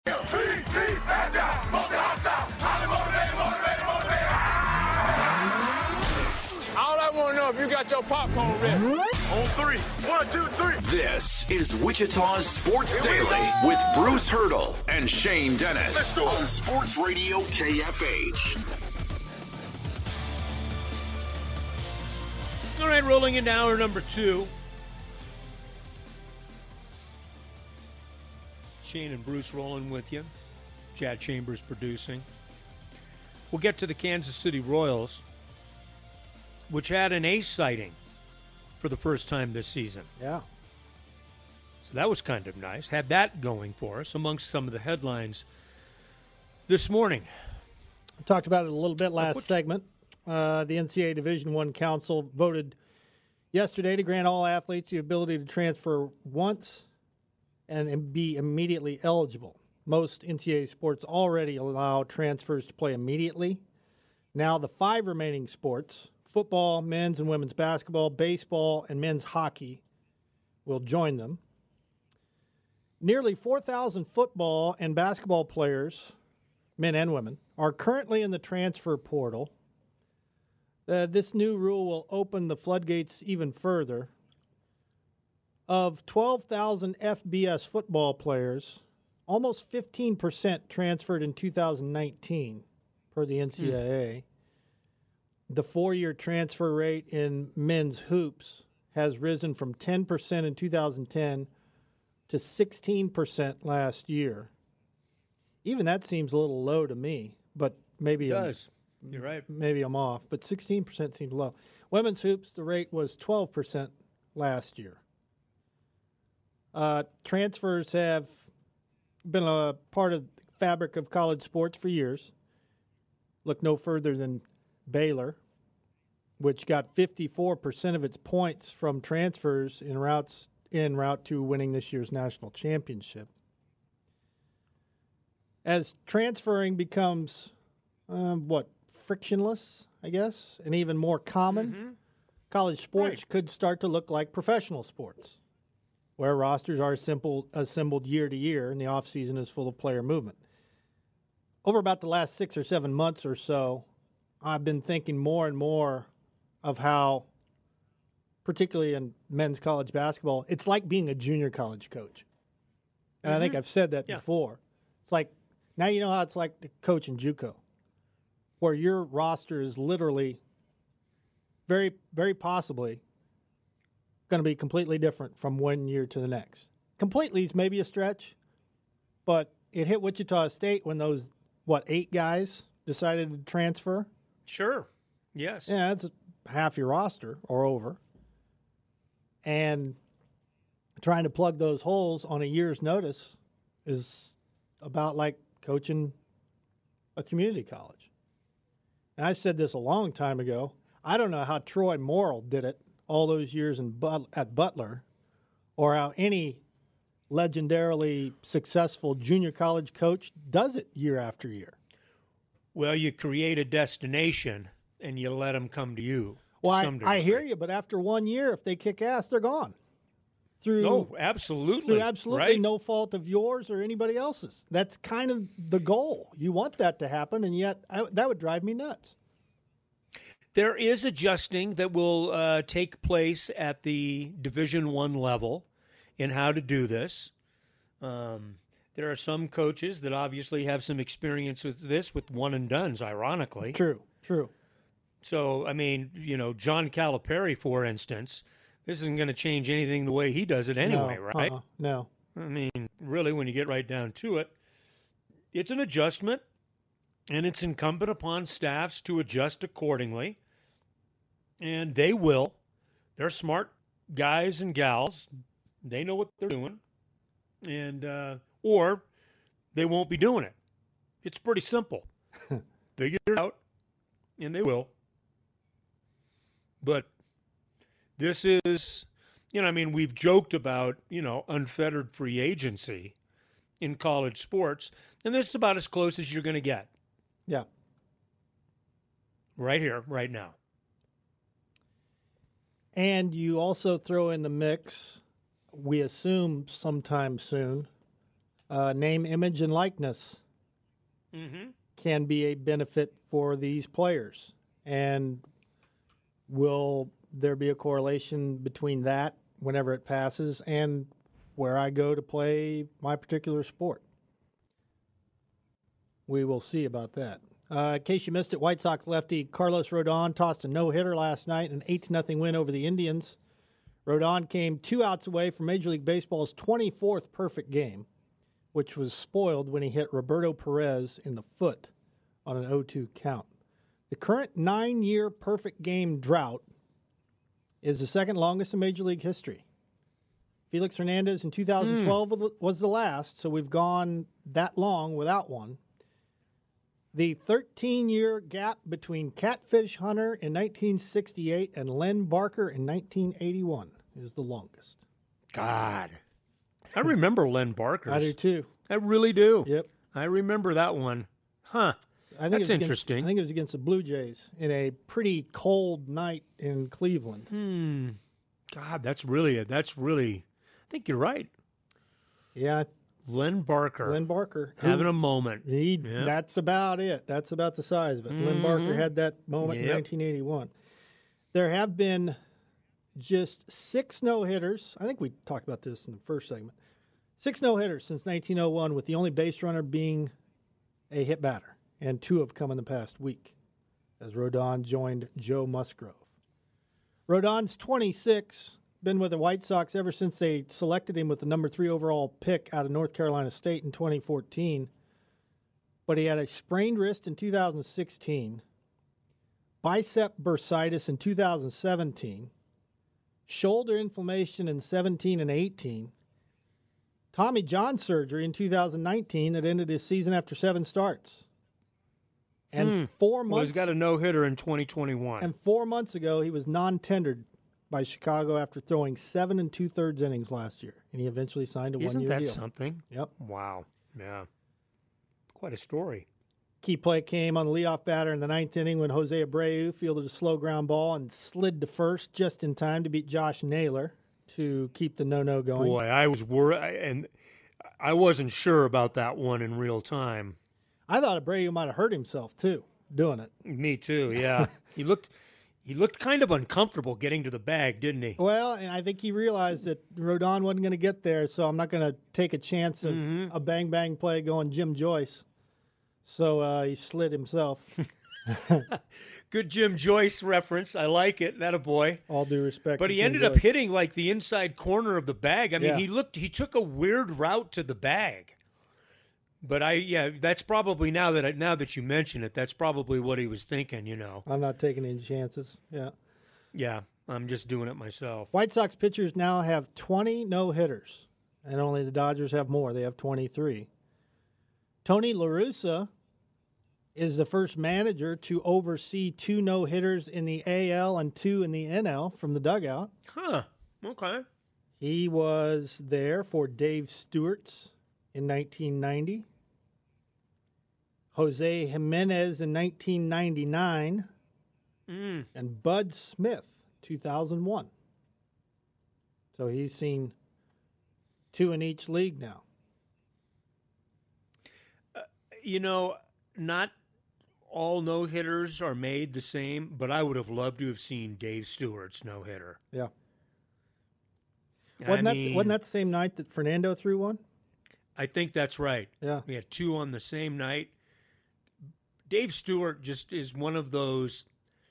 All I want to know if you got your popcorn ready. On three. 1, 2, 3. This is Wichita's Sports Daily with Bruce Hurdle and Shane Dennis on Sports Radio KFH. All right, rolling into hour number 2. Shane and Bruce rolling with you. Chad Chambers producing. We'll get to the Kansas City Royals, which had an ace sighting for the first time this season. Yeah. So that was kind of nice. Had that going for us amongst some of the headlines this morning. We talked about it a little bit last segment. The NCAA Division I Council voted yesterday to grant all athletes the ability to transfer once and be immediately eligible. Most NCAA sports already allow transfers to play immediately. Now the 5 remaining sports, football, men's and women's basketball, baseball, and men's hockey, will join them. Nearly 4,000 football and basketball players, men and women, are currently in the transfer portal. This new rule will open the floodgates even further. Of 12,000 FBS football players, almost 15% transferred in 2019 per the NCAA. The 4-year transfer rate in men's hoops has risen from 10% in 2010 to 16% last year. Even that seems a little low to me, but maybe it does. You're right. Maybe I'm off, but 16% seems low. Women's hoops, the rate was 12% last year. Transfers have been a part of the fabric of college sports for years. Look no further than Baylor, which got 54% of its points from transfers en route to winning this year's national championship. As transferring becomes, frictionless, I guess, and even more common, college sports could start to look like professional sports, where rosters are assembled year to year and the offseason is full of player movement. Over about the last 6 or 7 months or so, I've been thinking more and more of how, particularly in men's college basketball, it's like being a junior college coach. And I think I've said that before. It's like, now you know how it's like to coach in JUCO, where your roster is literally very, very possibly going to be completely different from one year to the next. Completely is maybe a stretch, but it hit Wichita State when those, 8 guys decided to transfer? Sure. Yes. Yeah, that's half your roster or over. And trying to plug those holes on a year's notice is about like coaching a community college. And I said this a long time ago. I don't know how Troy Morrill did it all those years at Butler, or how any legendarily successful junior college coach does it year after year. Well, you create a destination and you let them come to you. Well, I hear you, but after 1 year, if they kick ass, they're gone. Absolutely. Through absolutely no fault of yours or anybody else's. That's kind of the goal. You want that to happen, and yet that would drive me nuts. There is adjusting that will take place at the Division I level in how to do this. There are some coaches that obviously have some experience with this, with one-and-dones, ironically. True. So, I mean, John Calipari, for instance, this isn't going to change anything the way he does it anyway, right? No. I mean, really, when you get right down to it, it's an adjustment, and it's incumbent upon staffs to adjust accordingly, and they will. They're smart guys and gals. They know what they're doing, and or they won't be doing it. It's pretty simple. Figure it out, and they will. But this is, we've joked about, unfettered free agency in college sports, and this is about as close as you're going to get. Yeah. Right here, right now. And you also throw in the mix, we assume sometime soon, Name, image, and likeness can be a benefit for these players. And will there be a correlation between that whenever it passes and where I go to play my particular sport? We will see about that. In case you missed it, White Sox lefty Carlos Rodon tossed a no-hitter last night, an 8-0 win over the Indians. Rodon came 2 outs away from Major League Baseball's 24th perfect game, which was spoiled when he hit Roberto Perez in the foot on an 0-2 count. The current 9-year perfect game drought is the second longest in Major League history. Felix Hernandez in 2012 was the last, so we've gone that long without one. The 13-year gap between Catfish Hunter in 1968 and Len Barker in 1981 is the longest. God. I remember Len Barker. I do too. I really do. Yep. I remember that one. Huh. That's interesting. I think it was against the Blue Jays in a pretty cold night in Cleveland. God, that's really, I think you're right. Yeah. Len Barker. Having a moment. That's about it. That's about the size of it. Len Barker had that moment in 1981. There have been just 6 no-hitters. I think we talked about this in the first segment. 6 no-hitters since 1901, with the only base runner being a hit batter. And 2 have come in the past week, as Rodon joined Joe Musgrove. Rodon's 26, been with the White Sox ever since they selected him with the number 3 overall pick out of North Carolina State in 2014. But he had a sprained wrist in 2016, bicep bursitis in 2017, shoulder inflammation in 17 and 18, Tommy John surgery in 2019 that ended his season after 7 starts. And 4 months. Well, he's got a no-hitter in 2021. And 4 months ago, he was non-tendered by Chicago after throwing 7 2/3 innings last year, and he eventually signed a one-year deal. Isn't that something? Yep. Wow. Yeah. Quite a story. Key play came on the leadoff batter in the 9th inning when Jose Abreu fielded a slow ground ball and slid to first just in time to beat Josh Naylor to keep the no-no going. Boy, I was worried, and I wasn't sure about that one in real time. I thought Abreu might have hurt himself too doing it. Me too. Yeah, he looked kind of uncomfortable getting to the bag, didn't he? Well, and I think he realized that Rodon wasn't going to get there, so I'm not going to take a chance of a bang play going Jim Joyce. So he slid himself. Good Jim Joyce reference. I like it. That a boy. All due respect. But he ended up hitting like the inside corner of the bag. I mean, he took a weird route to the bag. But that's probably now that you mention it, that's probably what he was thinking, you know. I'm not taking any chances. Yeah. Yeah, I'm just doing it myself. White Sox pitchers now have 20 no-hitters, and only the Dodgers have more. They have 23. Tony La Russa is the first manager to oversee 2 no-hitters in the AL and 2 in the NL from the dugout. Huh. Okay. He was there for Dave Stewart's in 1990. Jose Jimenez in 1999, and Bud Smith, 2001. So he's seen 2 in each league now. Not all no-hitters are made the same, but I would have loved to have seen Dave Stewart's no-hitter. Yeah. Wasn't that the same night that Fernando threw one? I think that's right. Yeah. We had 2 on the same night. Dave Stewart just is one of those.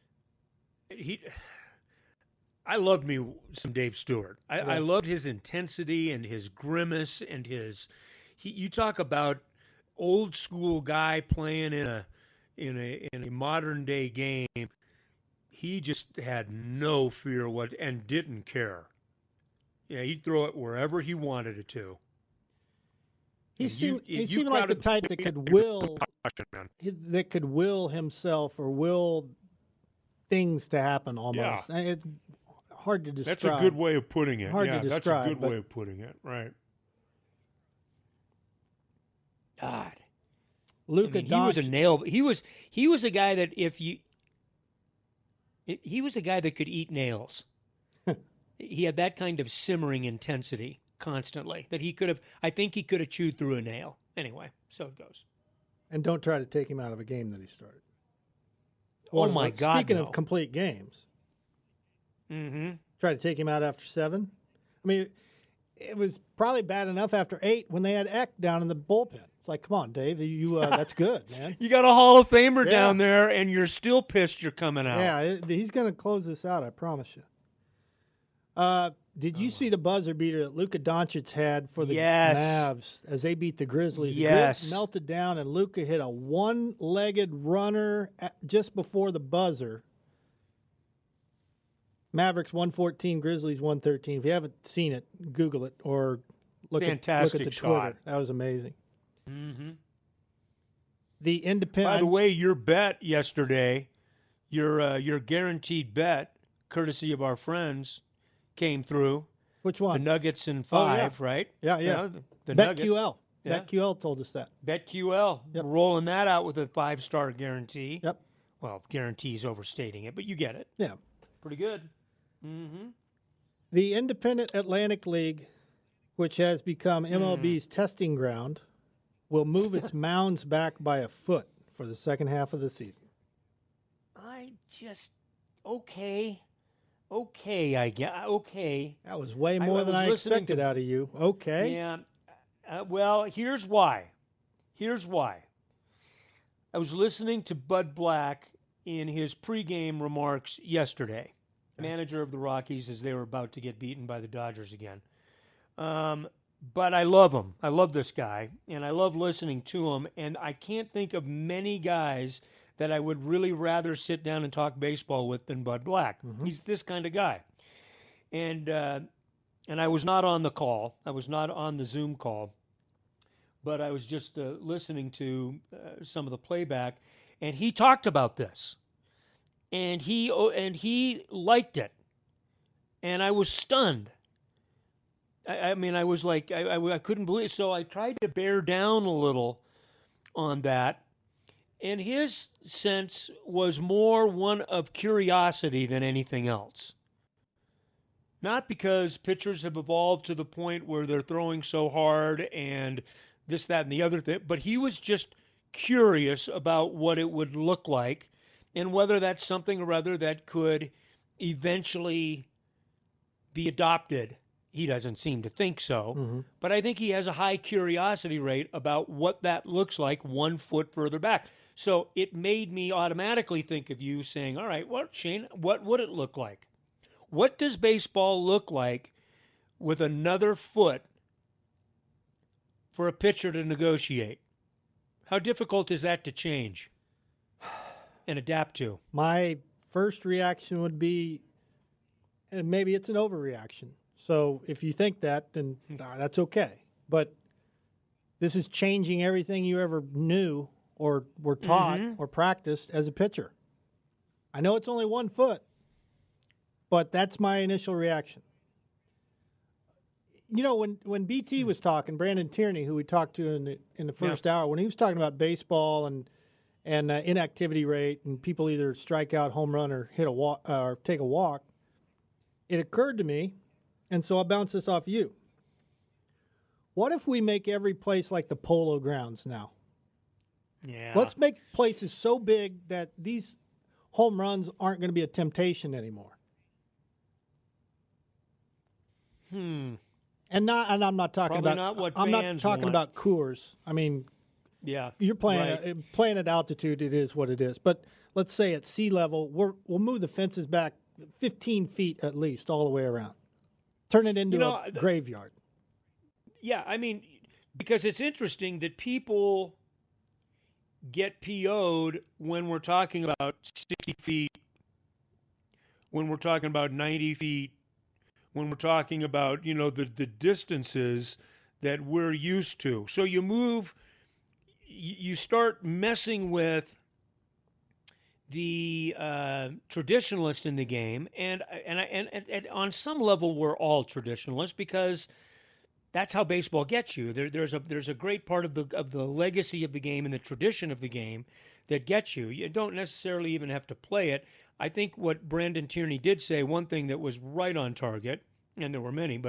I loved me some Dave Stewart. I loved his intensity and his grimace and you talk about old school guy playing in a modern day game. He just had no fear and didn't care. Yeah, he'd throw it wherever he wanted it to. He seemed like the type that could will himself or will things to happen almost. Yeah. It's hard to describe. That's a good way of putting it. Hard to describe. That's a good way of putting it, right. God. Luka Doncic. He was a nail. He was a guy that he was a guy that could eat nails. He had that kind of simmering intensity. constantly that he could have. I think he could have chewed through a nail. Anyway, so it goes. And don't try to take him out of a game that he started. Oh my God! Speaking no. of complete games, Mm-hmm. try to take him out after 7. I mean, it was probably bad enough after 8 when they had Eck down in the bullpen. It's like, come on, Dave, that's good, man. You got a Hall of Famer Yeah. down there, and you're still pissed you're coming out. Yeah, he's going to close this out, I promise you. Did you see the buzzer beater that Luka Doncic had for the Yes. Mavs as they beat the Grizzlies? The Yes. Grizz melted down, and Luka hit a one-legged runner just before the buzzer. Mavericks 114, Grizzlies 113. If you haven't seen it, Google it or look at Fantastic the shot. Twitter. That was amazing. Mm-hmm. The independent. By the way, your bet yesterday, your guaranteed bet, courtesy of our friends, came through. Which The one? Nuggets in Oh, yeah. 5, right? Yeah. You know, the Nuggets. BetQL. Yeah. BetQL told us that. BetQL. Yep. Rolling that out with a 5-star guarantee. Yep. Well, guarantee is overstating it, but you get it. Yeah. Pretty good. Mm-hmm. The Independent Atlantic League, which has become MLB's testing ground, will move its mounds back by a foot for the second half of the season. Okay, That was way I more than was I listening expected to- out of you. Okay. Yeah. Well, here's why. I was listening to Bud Black in his pregame remarks yesterday, manager of the Rockies, as they were about to get beaten by the Dodgers again. But I love him. I love this guy, and I love listening to him. And I can't think of many guys that I would really rather sit down and talk baseball with than Bud Black. He's this kind of guy. And I was not on the call. I was not on the Zoom call, but I was just listening to some of the playback, and he talked about this, and he liked it, and I was stunned. I mean, I was like, I couldn't believe it. So I tried to bear down a little on that, and his sense was more one of curiosity than anything else. Not because pitchers have evolved to the point where they're throwing so hard and this, that, and the other thing, but he was just curious about what it would look like and whether that's something or other that could eventually be adopted. He doesn't seem to think so, but I think he has a high curiosity rate about what that looks like 1 foot further back. So it made me automatically think of you saying, all right, well, Shane, what would it look like? What does baseball look like with another foot for a pitcher to negotiate? How difficult is that to change and adapt to? My first reaction would be, and maybe it's an overreaction. So if you think that, then that's okay. But this is changing everything you ever knew or were taught or practiced as a pitcher. I know it's only 1 foot, but that's my initial reaction. You know, when BT was talking, Brandon Tierney, who we talked to in the first hour, when he was talking about baseball and inactivity rate and people either strike out, home run, or hit a walk or take a walk, it occurred to me, and so I'll bounce this off you. What if we make every place like the Polo Grounds now? Yeah. Let's make places so big that these home runs aren't going to be a temptation anymore. And I'm not talking Probably about. not what I'm not fans talking want. about Coors. I mean, Yeah. you're playing right. playing at altitude. It is what it is. But let's say at sea level, we'll move the fences back 15 feet at least all the way around. Turn it into a graveyard. Yeah, I mean, because it's interesting that people get PO'd when we're talking about 60 feet, when we're talking about 90 feet, when we're talking about, the distances that we're used to. So you start messing with the traditionalist in the game, and on some level we're all traditionalists because that's how baseball gets you. There's a great part of the legacy of the game and the tradition of the game that gets you. You don't necessarily even have to play it. I think what Brandon Tierney did say, one thing that was right on target, and there were many, but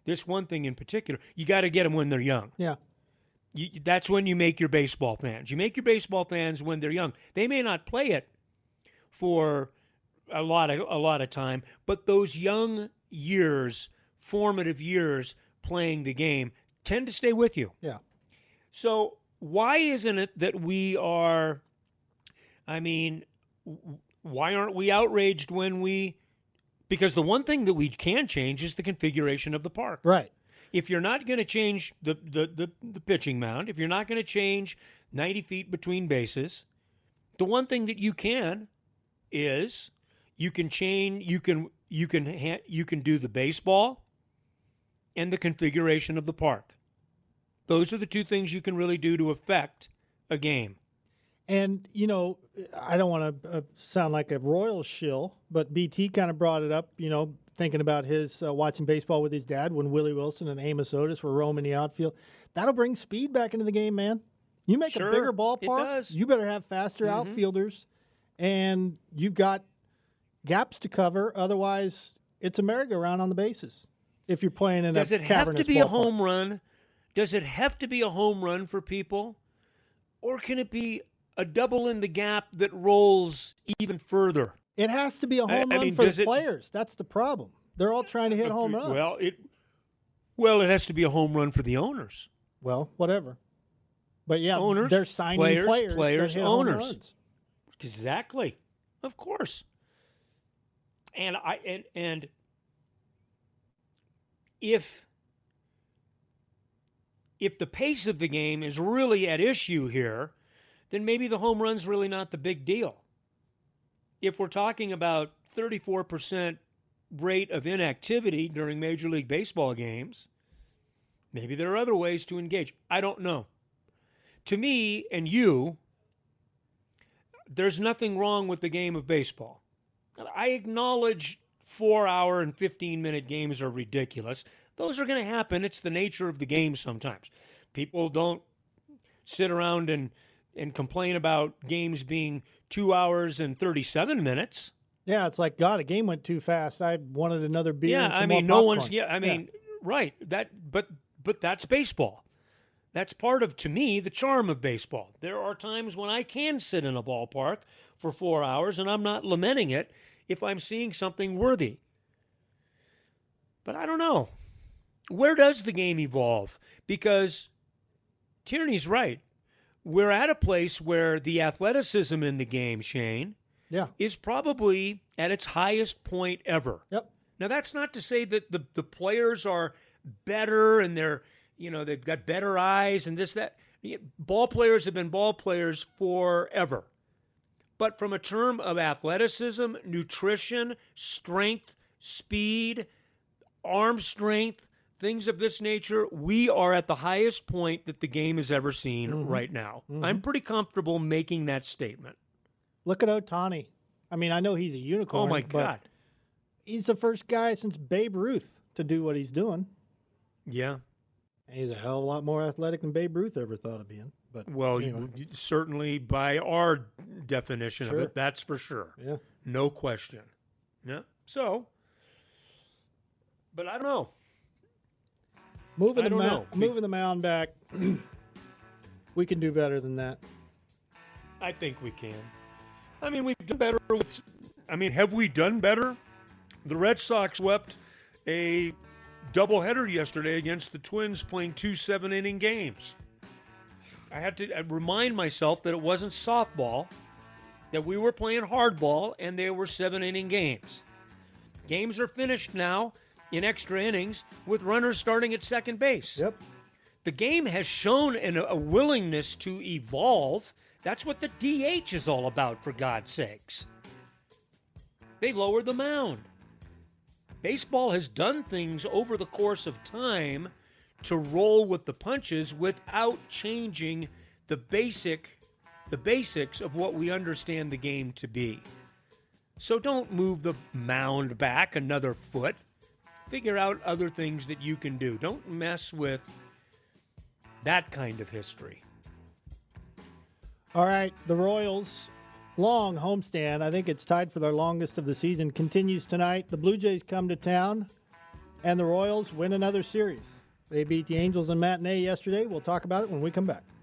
this one thing in particular, you got to get them when they're young. Yeah. That's when you make your baseball fans. You make your baseball fans when they're young. They may not play it for a lot of time, but those young years, formative years playing the game, tend to stay with you. Yeah. So why isn't it that we are? I mean, why aren't we outraged when we? Because the one thing that we can change is the configuration of the park. Right. If you're not going to change the pitching mound, if you're not going to change 90 feet between bases, the one thing that you can is you can change. You can do the baseball and the configuration of the park. Those are the two things you can really do to affect a game. And, you know, I don't want to sound like a royal shill, but BT kind of brought it up, you know, thinking about his watching baseball with his dad when Willie Wilson and Amos Otis were roaming the outfield. That'll bring speed back into the game, man. You make a bigger ballpark, you better have faster outfielders, and you've got gaps to cover. Otherwise, it's a merry-go-round on the bases if you're playing in a cavernous ballpark. Does it have to be a home run? Does it have to be a home run for people? Or can it be a double in the gap that rolls even further? It has to be a home run for the players. That's the problem. They're all trying to hit home runs. Well, it has to be a home run for the owners. Well, whatever. But yeah, owners, they're signing players that hit owners. Home runs. Exactly. Of course. And if the pace of the game is really at issue here, then maybe the home run's really not the big deal. If we're talking about 34% rate of inactivity during Major League Baseball games, maybe there are other ways to engage. I don't know. To me and you, there's nothing wrong with the game of baseball. I acknowledge 4-hour and 15-minute games are ridiculous. Those are going to happen. It's the nature of the game sometimes. People don't sit around and complain about games being 2 hours and 37 minutes. Yeah, it's like, God, a game went too fast. I wanted another beer. Yeah, and some I mean, more no popcorn. one's. Yeah, I mean, right. But that's baseball. That's part of, to me, the charm of baseball. There are times when I can sit in a ballpark for 4 hours, and I'm not lamenting it if I'm seeing something worthy. But I don't know. Where does the game evolve? Because Tierney's right. We're at a place where the athleticism in the game, Shane, is probably at its highest point ever. Yep. Now, that's not to say that the players are better and they've got better eyes and this, that. Ball players have been ball players forever. But from a term of athleticism, nutrition, strength, speed, arm strength, things of this nature, we are at the highest point that the game has ever seen right now. I'm pretty comfortable making that statement. Look at Ohtani. I mean, I know he's a unicorn. Oh, my God. He's the first guy since Babe Ruth to do what he's doing. Yeah. And he's a hell of a lot more athletic than Babe Ruth ever thought of being. But well, anyway. Certainly by our definition of it, that's for sure. Yeah. No question. Yeah. So, but I don't know. Moving the mound back, we can do better than that. I think we can. I mean, we've done better with. I mean, have we done better? The Red Sox swept a doubleheader yesterday against the Twins, playing 2 7-inning games. I had to remind myself that it wasn't softball, that we were playing hardball, and they were 7-inning games. Games are finished now in extra innings with runners starting at second base. Yep. The game has shown a willingness to evolve. That's what the DH is all about, for God's sakes. They lowered the mound. Baseball has done things over the course of time to roll with the punches without changing the basics of what we understand the game to be. So don't move the mound back another foot. Figure out other things that you can do. Don't mess with that kind of history. All right, the Royals' long homestand, I think it's tied for their longest of the season, continues tonight. The Blue Jays come to town. And the Royals win another series. They beat the Angels in matinee yesterday. We'll talk about it when we come back.